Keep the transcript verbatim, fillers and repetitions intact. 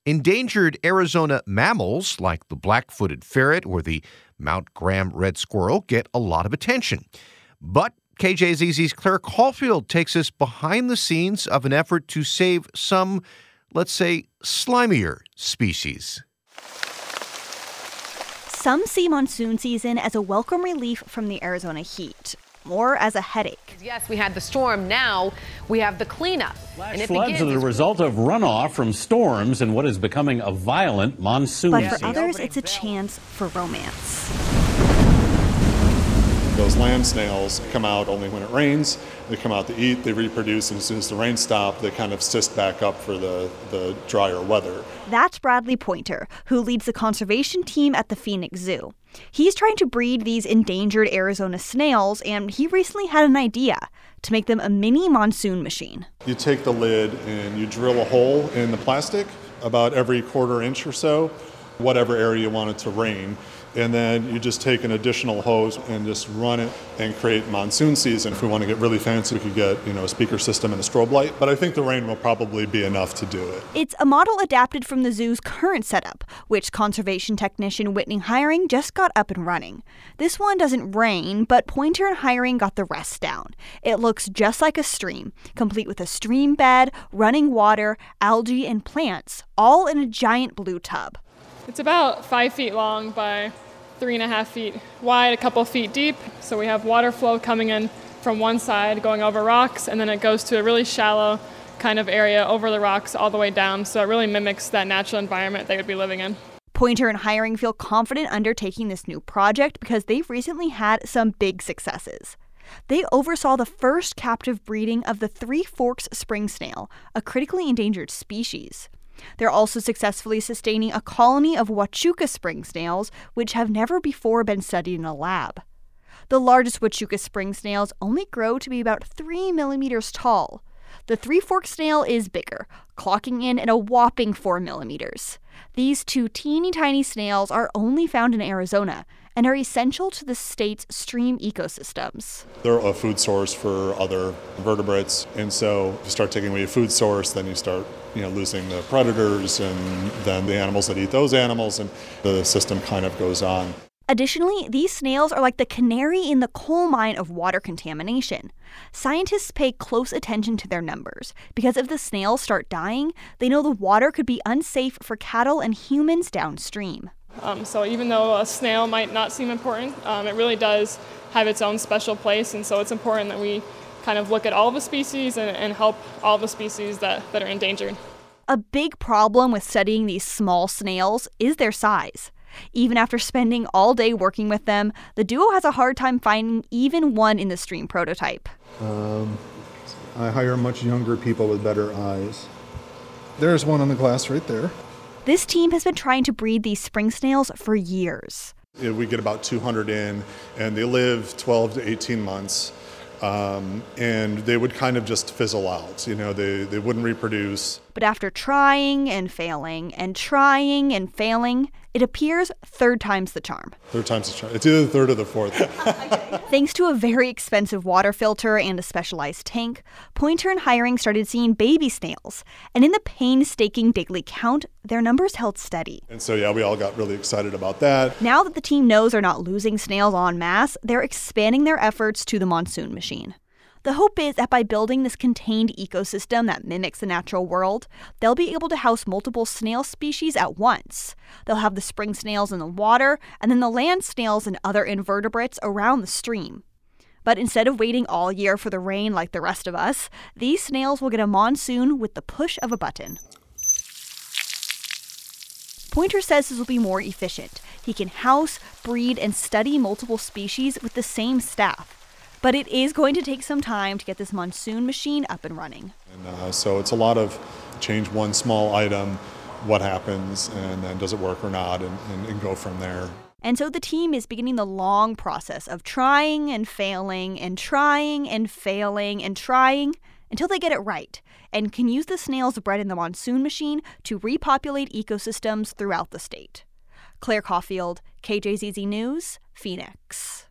Endangered Arizona mammals like the black-footed ferret or the Mount Graham red squirrel get a lot of attention. But K J Z Z's Claire Caulfield takes us behind the scenes of an effort to save some, let's say, slimier species. Some see monsoon season as a welcome relief from the Arizona heat, or as a headache. Yes, we had the storm. Now we have the cleanup. Flash floods are the result of runoff from storms and what is becoming a violent monsoon But for season. others, it's a chance for romance. Those land snails come out only when it rains. They come out to eat, they reproduce, and as soon as the rain stops, they kind of cyst back up for the, the drier weather. That's Bradley Pointer, who leads the conservation team at the Phoenix Zoo. He's trying to breed these endangered Arizona snails, and he recently had an idea to make them a mini monsoon machine. You take the lid and you drill a hole in the plastic about every quarter inch or so, whatever area you want it to rain. And then you just take an additional hose and just run it and create monsoon season. If we want to get really fancy, we could get, you know, a speaker system and a strobe light. But I think the rain will probably be enough to do it. It's a model adapted from the zoo's current setup, which conservation technician Whitney Hiring just got up and running. This one doesn't rain, but Pointer and Hiring got the rest down. It looks just like a stream, complete with a stream bed, running water, algae, and plants, all in a giant blue tub. It's about five feet long by three and a half feet wide, a couple feet deep. So we have water flow coming in from one side, going over rocks, and then it goes to a really shallow kind of area over the rocks all the way down. So it really mimics that natural environment they would be living in. Pointer and Hiring feel confident undertaking this new project because they've recently had some big successes. They oversaw the first captive breeding of the Three Forks spring snail, a critically endangered species. They're also successfully sustaining a colony of Huachuca spring snails, which have never before been studied in a lab. The largest Huachuca spring snails only grow to be about three millimeters tall. The Three Forks snail is bigger, clocking in at a whopping four millimeters. These two teeny tiny snails are only found in Arizona and are essential to the state's stream ecosystems. They're a food source for other vertebrates, and so if you start taking away a food source, then you start you know, losing the predators and then the animals that eat those animals, and the system kind of goes on. Additionally, these snails are like the canary in the coal mine of water contamination. Scientists pay close attention to their numbers, because if the snails start dying, they know the water could be unsafe for cattle and humans downstream. Um, so even though a snail might not seem important, um, it really does have its own special place, and so it's important that we kind of look at all the species and, and help all the species that, that are endangered. A big problem with studying these small snails is their size. Even after spending all day working with them, the duo has a hard time finding even one in the stream prototype. Um, I hire much younger people with better eyes. There's one on the glass right there. This team has been trying to breed these spring snails for years. We get about two hundred in, and they live twelve to eighteen months. Um, and they would kind of just fizzle out. You know, they, they wouldn't reproduce. But after trying and failing and trying and failing, it appears third time's the charm. Third time's the charm. It's either the third or the fourth. Thanks to a very expensive water filter and a specialized tank, Pointer and Hiring started seeing baby snails. And in the painstaking daily count, their numbers held steady. And so, yeah, we all got really excited about that. Now that the team knows they're not losing snails en masse, they're expanding their efforts to the monsoon machine. The hope is that by building this contained ecosystem that mimics the natural world, they'll be able to house multiple snail species at once. They'll have the spring snails in the water, and then the land snails and other invertebrates around the stream. But instead of waiting all year for the rain like the rest of us, these snails will get a monsoon with the push of a button. Pointer says this will be more efficient. He can house, breed, and study multiple species with the same staff. But it is going to take some time to get this monsoon machine up and running. And uh, so it's a lot of change one small item, what happens, and then does it work or not, and, and, and go from there. And so the team is beginning the long process of trying and failing and trying and failing and trying until they get it right and can use the snails bred in the monsoon machine to repopulate ecosystems throughout the state. Claire Caulfield, K J Z Z News, Phoenix.